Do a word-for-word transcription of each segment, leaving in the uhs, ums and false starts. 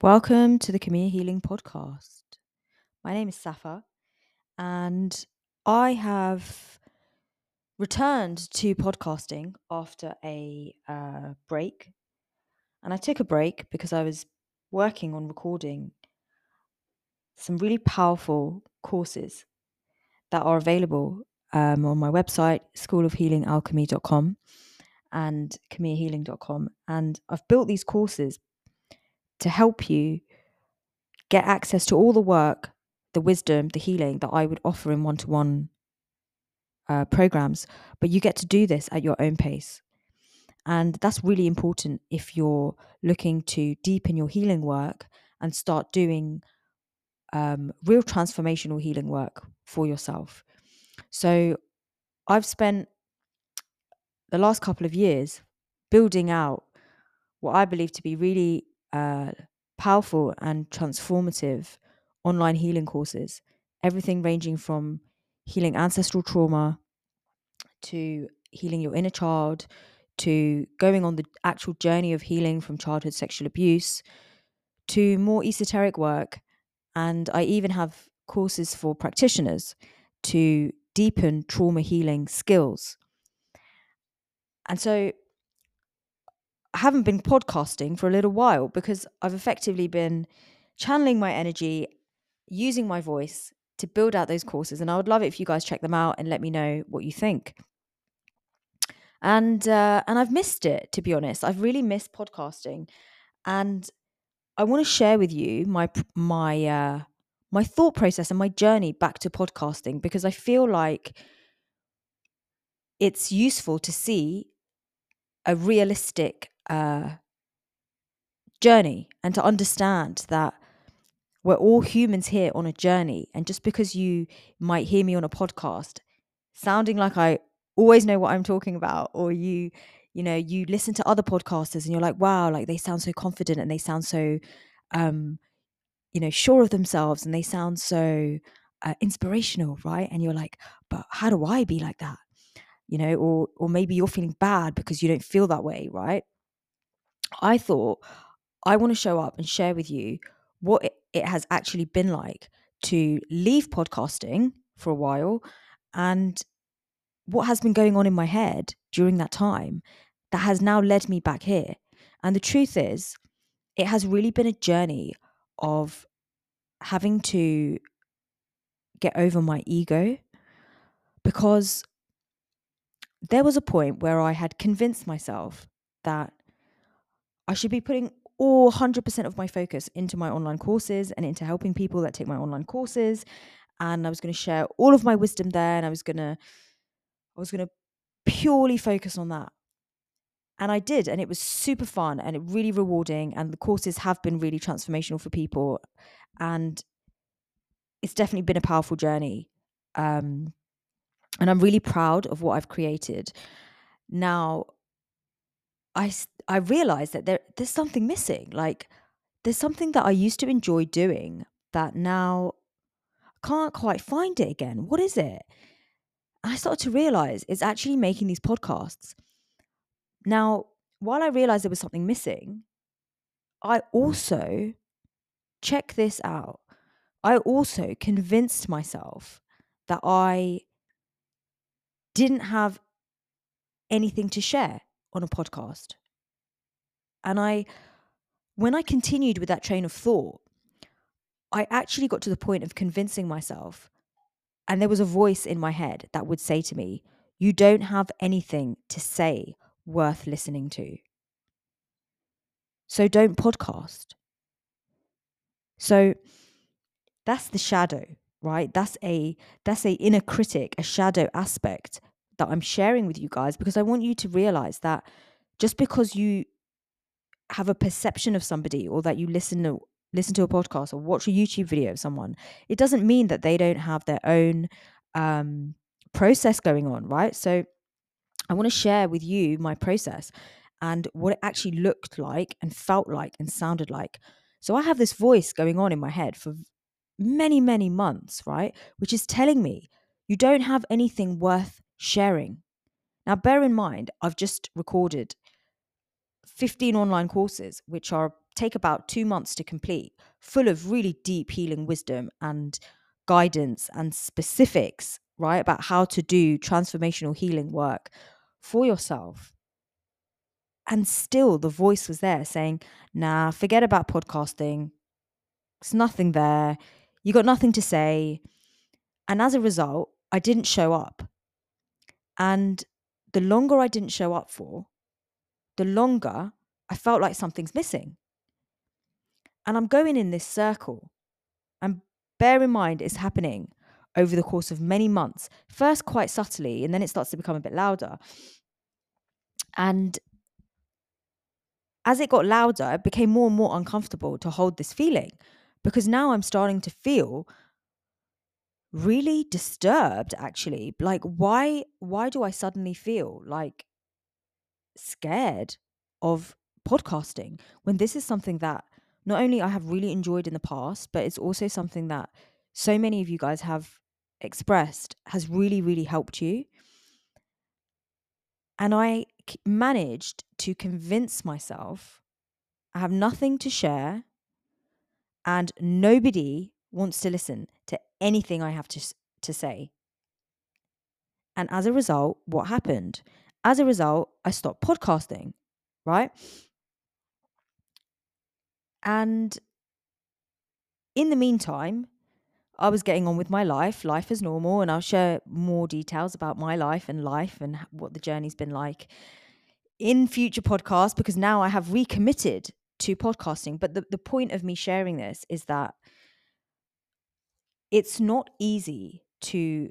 Welcome to the Camille Healing Podcast. My name is Safa, and I have returned to podcasting after a uh, break. And I took a break because I was working on recording some really powerful courses that are available um, on my website, school of healing alchemy dot com and camille healing dot com. And I've built these courses to help you get access to all the work, the wisdom, the healing that I would offer in one-to-one uh, programs, but you get to do this at your own pace. And that's really important if you're looking to deepen your healing work and start doing um, real transformational healing work for yourself. So I've spent the last couple of years building out what I believe to be really uh, powerful and transformative online healing courses, everything ranging from healing ancestral trauma to healing your inner child to going on the actual journey of healing from childhood sexual abuse to more esoteric work. And I even have courses for practitioners to deepen trauma healing skills. And so I haven't been podcasting for a little while because I've effectively been channeling my energy, using my voice to build out those courses. And I would love it if you guys check them out and let me know what you think. And uh, and I've missed it, to be honest. I've really missed podcasting, and I want to share with you my my uh, my thought process and my journey back to podcasting, because I feel like it's useful to see a realistic uh, journey and to understand that we're all humans here on a journey. And just because you might hear me on a podcast sounding like I always know what I'm talking about, or you, you know, you listen to other podcasters and you're like, wow, like they sound so confident and they sound so, um, you know, sure of themselves and they sound so uh, inspirational, right? And you're like, but how do I be like that? You know, or or maybe you're feeling bad because you don't feel that way, right? I thought I want to show up and share with you what it, it has actually been like to leave podcasting for a while and what has been going on in my head during that time that has now led me back here. And the truth is, it has really been a journey of having to get over my ego, because there was a point where I had convinced myself that I should be putting all one hundred percent of my focus into my online courses and into helping people that take my online courses. And I was going to share all of my wisdom there, and I was going to I was going to purely focus on that. And I did, and it was super fun and it really rewarding, and the courses have been really transformational for people, and it's definitely been a powerful journey. Um, and I'm really proud of what I've created. Now, I I realized that there there's something missing. Like there's something that I used to enjoy doing that now I can't quite find it again. What is it? I started to realize it's actually making these podcasts. Now, while I realized there was something missing, I also, check this out, I also convinced myself that I didn't have anything to share on a podcast. And I, when I continued with that train of thought, I actually got to the point of convincing myself, and there was a voice in my head that would say to me, you don't have anything to say worth listening to. So don't podcast. So that's the shadow, right? That's a that's a inner critic, a shadow aspect that I'm sharing with you guys, because I want you to realize that just because you have a perception of somebody, or that you listen to listen to a podcast or watch a YouTube video of someone, it doesn't mean that they don't have their own um, process going on, right? So I want to share with you my process and what it actually looked like and felt like and sounded like. So I have this voice going on in my head for many, many months, right? Which is telling me you don't have anything worth sharing. Now, bear in mind, I've just recorded fifteen online courses, which are take about two months to complete, full of really deep healing wisdom and guidance and specifics, right, about how to do transformational healing work for yourself. And still the voice was there saying, nah, forget about podcasting. There's nothing there. You got nothing to say. And as a result, I didn't show up. And the longer I didn't show up for, the longer I felt like something's missing. And I'm going in this circle. And bear in mind, it's happening over the course of many months. First, quite subtly, and then it starts to become a bit louder. And as it got louder, it became more and more uncomfortable to hold this feeling, because now I'm starting to feel really disturbed, actually. Like, why, why do I suddenly feel like scared of podcasting when this is something that not only I have really enjoyed in the past, but it's also something that so many of you guys have expressed has really, really helped you. And I c- managed to convince myself I have nothing to share and nobody wants to listen to anything I have to, s- to say. And as a result, what happened? As a result, I stopped podcasting, right? And in the meantime, I was getting on with my life, life as normal, and I'll share more details about my life and life and h- what the journey's been like in future podcasts, because now I have recommitted to podcasting. But the, the point of me sharing this is that it's not easy to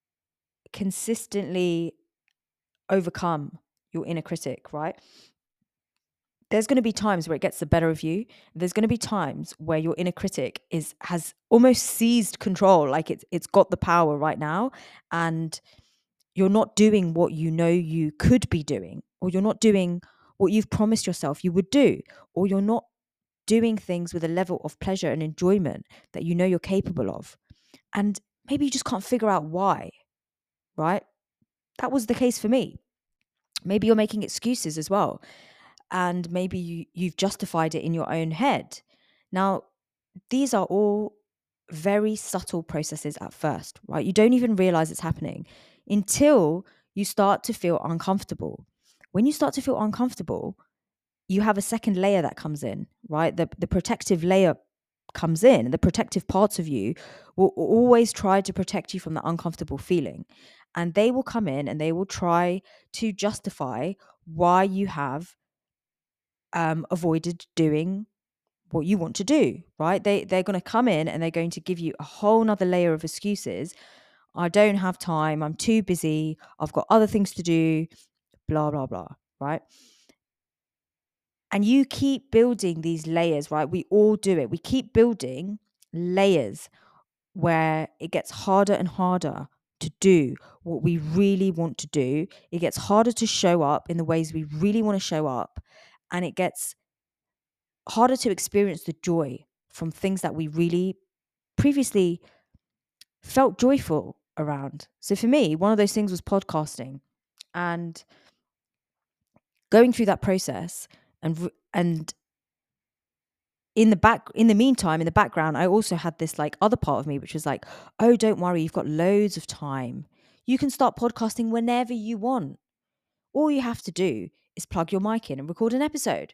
consistently overcome your inner critic, right? There's going to be times where it gets the better of you. There's going to be times where your inner critic is has almost seized control, like it's it's got the power right now, and you're not doing what you know you could be doing, or you're not doing what you've promised yourself you would do, or you're not doing things with a level of pleasure and enjoyment that you know you're capable of. And maybe you just can't figure out why, right? That was the case for me. Maybe you're making excuses as well. And maybe you, you've justified it in your own head. Now, these are all very subtle processes at first, right? You don't even realize it's happening until you start to feel uncomfortable. When you start to feel uncomfortable, you have a second layer that comes in, right? The, the protective layer comes in, and the protective parts of you will always try to protect you from the uncomfortable feeling. And they will come in and they will try to justify why you have um, avoided doing what you want to do, right? They, they're going to come in and they're going to give you a whole nother layer of excuses. I don't have time. I'm too busy. I've got other things to do, blah, blah, blah, right? And you keep building these layers, right? We all do it. We keep building layers where it gets harder and harder to do what we really want to do. It gets harder to show up in the ways we really want to show up. And it gets harder to experience the joy from things that we really previously felt joyful around. So for me, one of those things was podcasting, and going through that process and and in the back in the meantime, in the background, I also had this like other part of me which was like, oh, don't worry, you've got loads of time. You can start podcasting whenever you want. All you have to do is plug your mic in and record an episode.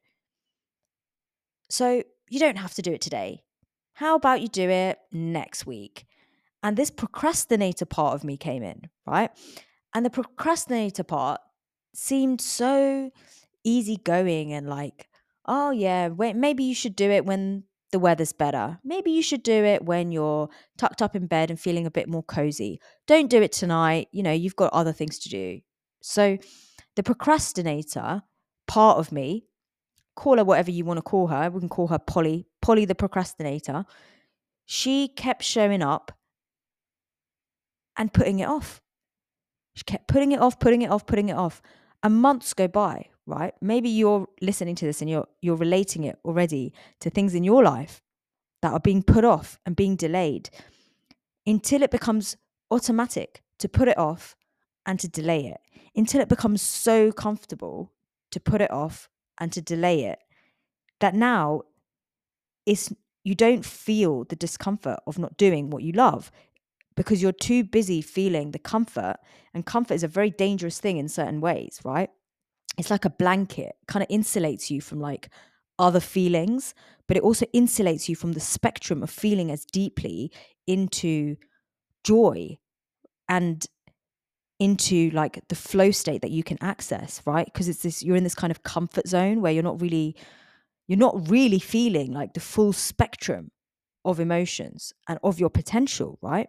So you don't have to do it today. How about you do it next week? And this procrastinator part of me came in, right? And the procrastinator part seemed so easygoing and like, oh, yeah, wait, maybe you should do it when the weather's better. Maybe you should do it when you're tucked up in bed and feeling a bit more cozy. Don't do it tonight. You know, you've got other things to do. So the procrastinator part of me, call her whatever you want to call her. We can call her Polly, Polly the procrastinator. She kept showing up and putting it off. She kept putting it off, putting it off, putting it off. And months go by, right? Maybe you're listening to this and you're you're relating it already to things in your life that are being put off and being delayed until it becomes automatic to put it off and to delay it, until it becomes so comfortable to put it off and to delay it, that now is you don't feel the discomfort of not doing what you love because you're too busy feeling the comfort. And comfort is a very dangerous thing in certain ways, right? It's like a blanket, kind of insulates you from like other feelings, but it also insulates you from the spectrum of feeling as deeply into joy and into like the flow state that you can access, right? Because it's this, you're in this kind of comfort zone where you're not really, you're not really feeling like the full spectrum of emotions and of your potential, right?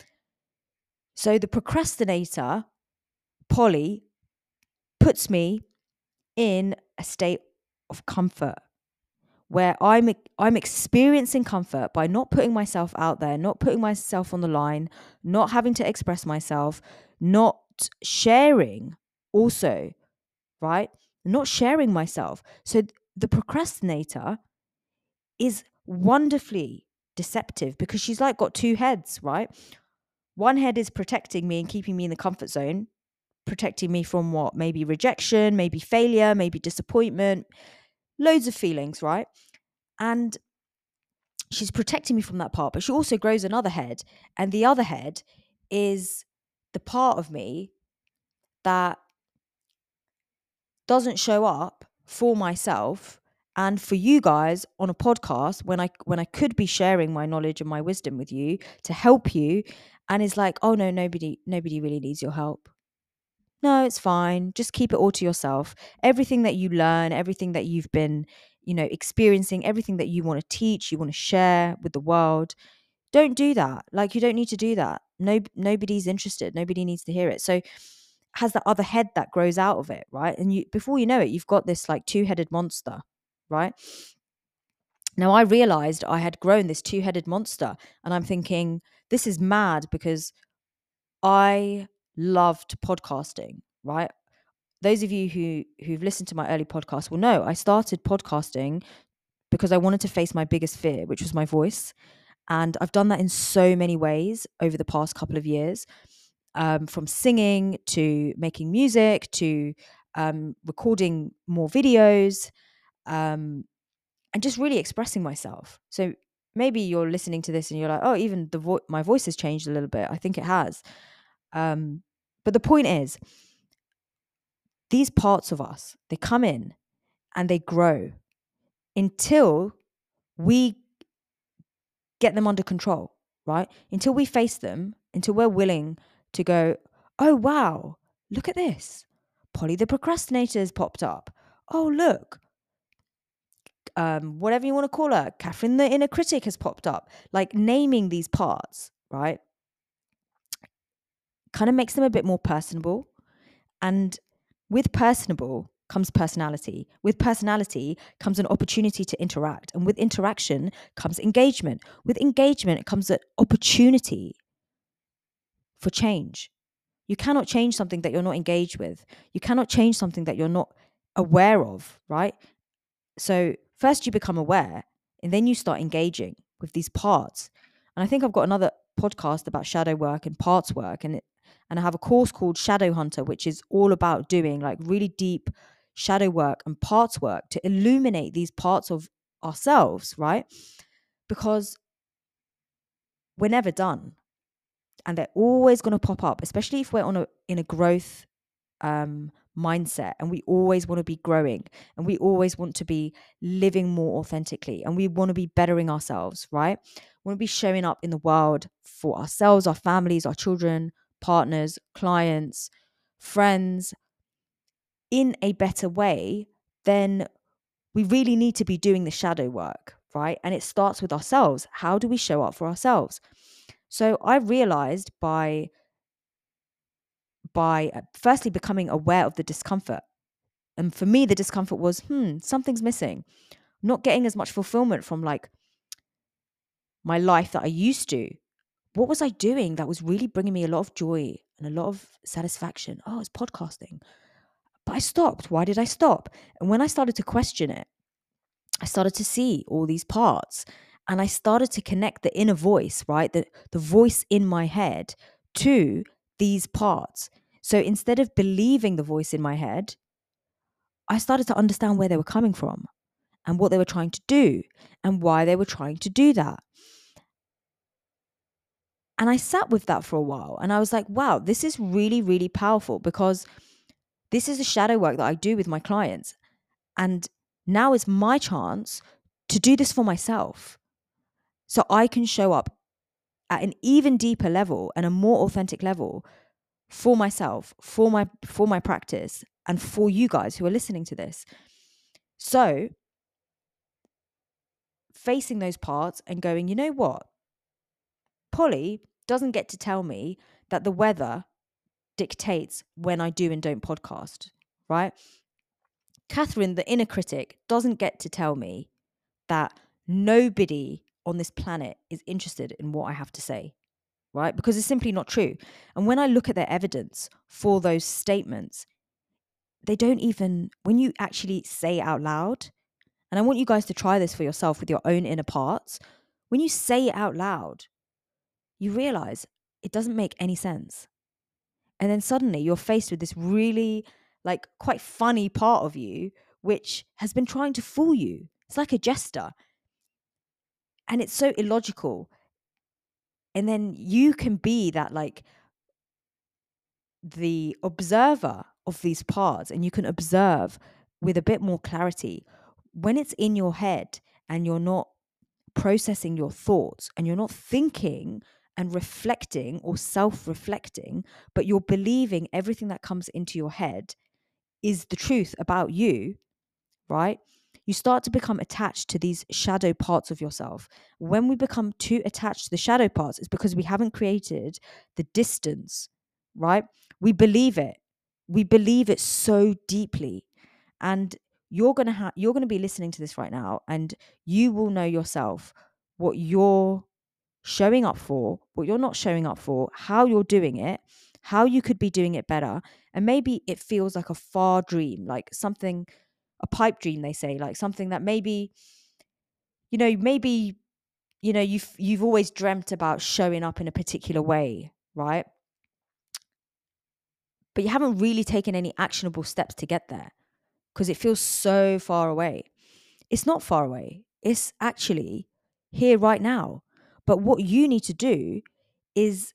So the procrastinator, Polly, puts me in a state of comfort where I'm I'm experiencing comfort by not putting myself out there, not putting myself on the line, not having to express myself, not sharing also, right? Not sharing myself. So the procrastinator is wonderfully deceptive because she's like got two heads, right? One head is protecting me and keeping me in the comfort zone, protecting me from what? Maybe rejection, maybe failure, maybe disappointment, loads of feelings, right? And she's protecting me from that part, but she also grows another head. And the other head is the part of me that doesn't show up for myself and for you guys on a podcast when I when I could be sharing my knowledge and my wisdom with you to help you, and is like, oh no, nobody nobody really needs your help. No, it's fine. Just keep it all to yourself. Everything that you learn, everything that you've been, you know, experiencing, everything that you want to teach, you want to share with the world, don't do that. Like, you don't need to do that. No, nobody's interested. Nobody needs to hear it. So has that other head that grows out of it, right? And you, before you know it, you've got this like two-headed monster, right? Now I realized I had grown this two-headed monster, and I'm thinking, this is mad because I loved podcasting, right? Those of you who who've listened to my early podcast will know I started podcasting because I wanted to face my biggest fear, which was my voice. And I've done that in so many ways over the past couple of years, um, from singing to making music to um, recording more videos, um, and just really expressing myself. So maybe you're listening to this and you're like, oh, even the vo- my voice has changed a little bit. I think it has. Um, but the point is, these parts of us, they come in and they grow until we get them under control, right? Until we face them, until we're willing to go, oh, wow, look at this. Polly the procrastinator has popped up. Oh, look, um, whatever you want to call her, Catherine the inner critic has popped up. Like, naming these parts, right, kind of makes them a bit more personable. And with personable comes personality. With personality comes an opportunity to interact. And with interaction comes engagement. With engagement comes an opportunity for change. You cannot change something that you're not engaged with. You cannot change something that you're not aware of, right? So first you become aware, and then you start engaging with these parts. And I think I've got another podcast about shadow work and parts work, and it, and I have a course called Shadow Hunter, which is all about doing like really deep shadow work and parts work to illuminate these parts of ourselves, right? Because we're never done, and they're always going to pop up, especially if we're on a in a growth um mindset, and we always want to be growing, and we always want to be living more authentically, and we want to be bettering ourselves, right? We want to be showing up in the world for ourselves, our families, our children, partners, clients, friends in a better way. Then we really need to be doing the shadow work, right? And it starts with ourselves. How do we show up for ourselves? So I realized by by uh, firstly becoming aware of the discomfort. And for me, the discomfort was, hmm, something's missing. Not getting as much fulfillment from like my life that I used to. What was I doing that was really bringing me a lot of joy and a lot of satisfaction? Oh, it's podcasting. But I stopped. Why did I stop? And when I started to question it, I started to see all these parts, and I started to connect the inner voice, right? The, the voice in my head to these parts. So instead of believing the voice in my head, I started to understand where they were coming from and what they were trying to do and why they were trying to do that. And I sat with that for a while and I was like, wow, this is really, really powerful, because this is the shadow work that I do with my clients. And now is my chance to do this for myself, so I can show up at an even deeper level and a more authentic level for myself, for my for my practice, and for you guys who are listening to this. So facing those parts and going, you know what? Polly doesn't get to tell me that the weather dictates when I do and don't podcast, right? Catherine, the inner critic, doesn't get to tell me that nobody on this planet is interested in what I have to say, right? Because it's simply not true. And when I look at their evidence for those statements, they don't even, when you actually say it out loud, and I want you guys to try this for yourself with your own inner parts, when you say it out loud, you realize it doesn't make any sense. And then suddenly you're faced with this really, like, quite funny part of you, which has been trying to fool you. It's like a jester. And it's so illogical. And then you can be that, like, the observer of these parts, and you can observe with a bit more clarity when it's in your head and you're not processing your thoughts and you're not thinking and reflecting or self-reflecting, but you're believing everything that comes into your head is the truth about you, right? You start to become attached to these shadow parts of yourself. When we become too attached to the shadow parts, it's because we haven't created the distance, right? We believe it. We believe it so deeply. And you're going to have you're going to be listening to this right now, and you will know yourself what you're showing up for, what you're not showing up for, how you're doing it, how you could be doing it better. And maybe it feels like a far dream, like something, a pipe dream, they say, like something that maybe, you know, maybe, you know, you've, you've always dreamt about showing up in a particular way, right? But you haven't really taken any actionable steps to get there because it feels so far away. It's not far away. It's actually here right now. But what you need to do is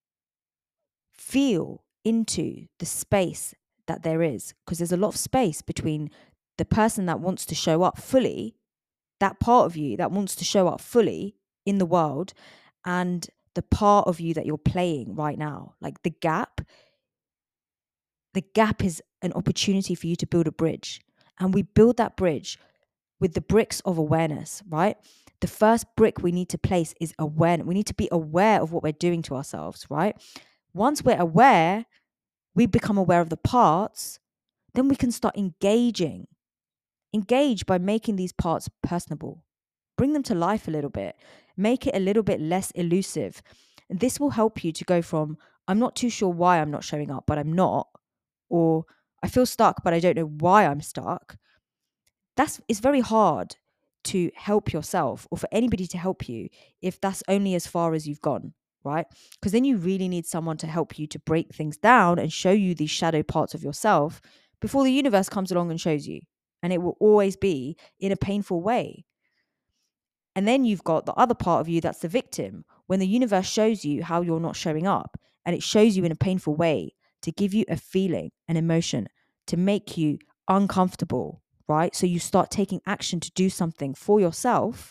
feel into the space that there is, because there's a lot of space between the person that wants to show up fully, that part of you that wants to show up fully in the world, and the part of you that you're playing right now. Like the gap, the gap is an opportunity for you to build a bridge. And we build that bridge with the bricks of awareness, right? The first brick we need to place is awareness. We need to be aware of what we're doing to ourselves, right? Once we're aware, we become aware of the parts, then we can start engaging. Engage by making these parts personable. Bring them to life a little bit. Make it a little bit less elusive. And this will help you to go from, I'm not too sure why I'm not showing up, but I'm not, or I feel stuck, but I don't know why I'm stuck. That's, it's very hard to help yourself or for anybody to help you if that's only as far as you've gone, right? Because then you really need someone to help you to break things down and show you these shadow parts of yourself before the universe comes along and shows you. And it will always be in a painful way. And then you've got the other part of you that's the victim, when the universe shows you how you're not showing up, and it shows you in a painful way to give you a feeling, an emotion, to make you uncomfortable, right? So you start taking action to do something for yourself.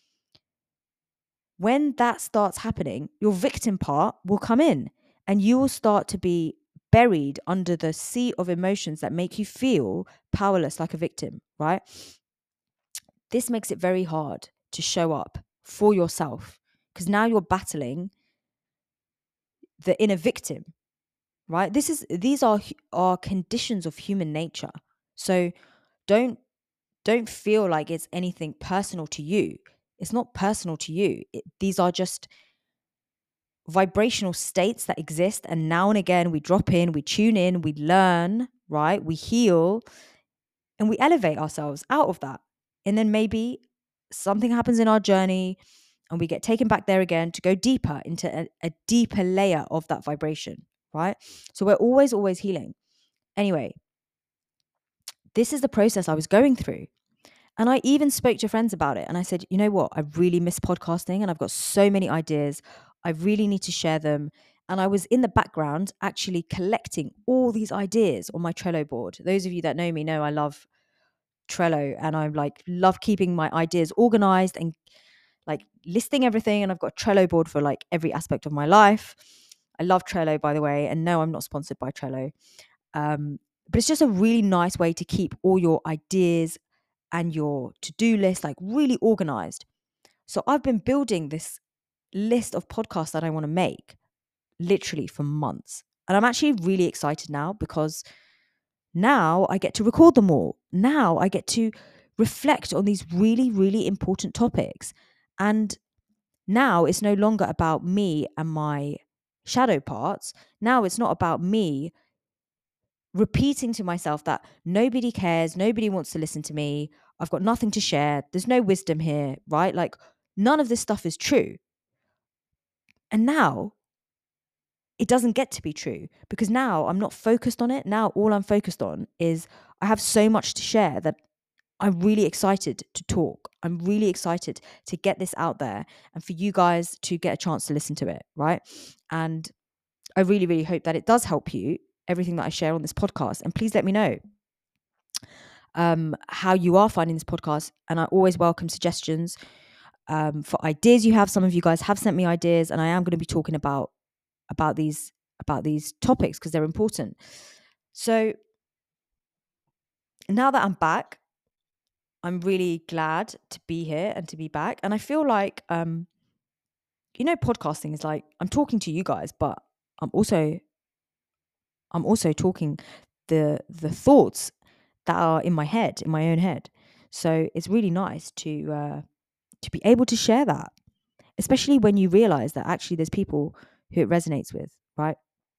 When that starts happening, your victim part will come in, and you will start to be buried under the sea of emotions that make you feel powerless, like a victim, right? This makes it very hard to show up for yourself, because now you're battling the inner victim, right? This is these are are conditions of human nature. So don't don't feel like it's anything personal to you. It's not personal to you. It, these are just vibrational states that exist, and now and again we drop in, we tune in, we learn, right? We heal, and we elevate ourselves out of that. And then maybe something happens in our journey and we get taken back there again to go deeper into a, a deeper layer of that vibration, right? So we're always, always healing. Anyway, this is the process I was going through. And I even spoke to friends about it. And I said, you know what? I really miss podcasting and I've got so many ideas. I really need to share them. And I was in the background actually collecting all these ideas on my Trello board. Those of you that know me know I love Trello, and I like love keeping my ideas organized and like listing everything. And I've got a Trello board for like every aspect of my life. I love Trello, by the way. And no, I'm not sponsored by Trello. Um, but it's just a really nice way to keep all your ideas and your to-do list like really organized. So I've been building this list of podcasts that I want to make literally for months. And I'm actually really excited now because now I get to record them all. Now I get to reflect on these really, really important topics. And now it's no longer about me and my shadow parts. Now it's not about me repeating to myself that nobody cares, nobody wants to listen to me, I've got nothing to share, there's no wisdom here, right? Like none of this stuff is true. And now it doesn't get to be true because now I'm not focused on it. Now all I'm focused on is I have so much to share that I'm really excited to talk. I'm really excited to get this out there and for you guys to get a chance to listen to it, right? And I really, really hope that it does help you, everything that I share on this podcast. And please let me know um, how you are finding this podcast. And I always welcome suggestions um, for ideas you have. Some of you guys have sent me ideas, and I am going to be talking about about these about these topics because they're important. So now that I'm back, I'm really glad to be here and to be back. And I feel like, um, you know, podcasting is like I'm talking to you guys, but I'm also I'm also talking the the thoughts that are in my head, in my own head. So it's really nice to uh, to be able to share that, especially when you realize that actually there's people who it resonates with, right?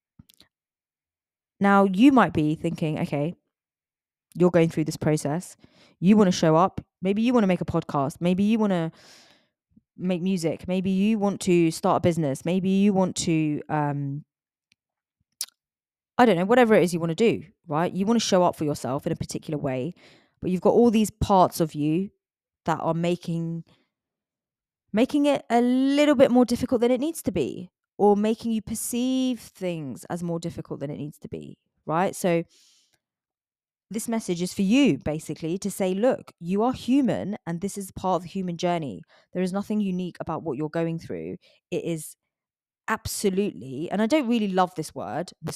Now you might be thinking, okay, you're going through this process. You want to show up. Maybe you want to make a podcast. Maybe you want to make music. Maybe you want to start a business. Maybe you want to, um, I don't know, whatever it is you want to do, right? You want to show up for yourself in a particular way, but you've got all these parts of you that are making making it a little bit more difficult than it needs to be, or making you perceive things as more difficult than it needs to be, right? So this message is for you, basically, to say, look, you are human and this is part of the human journey. There is nothing unique about what you're going through. It is absolutely, and I don't really love this word,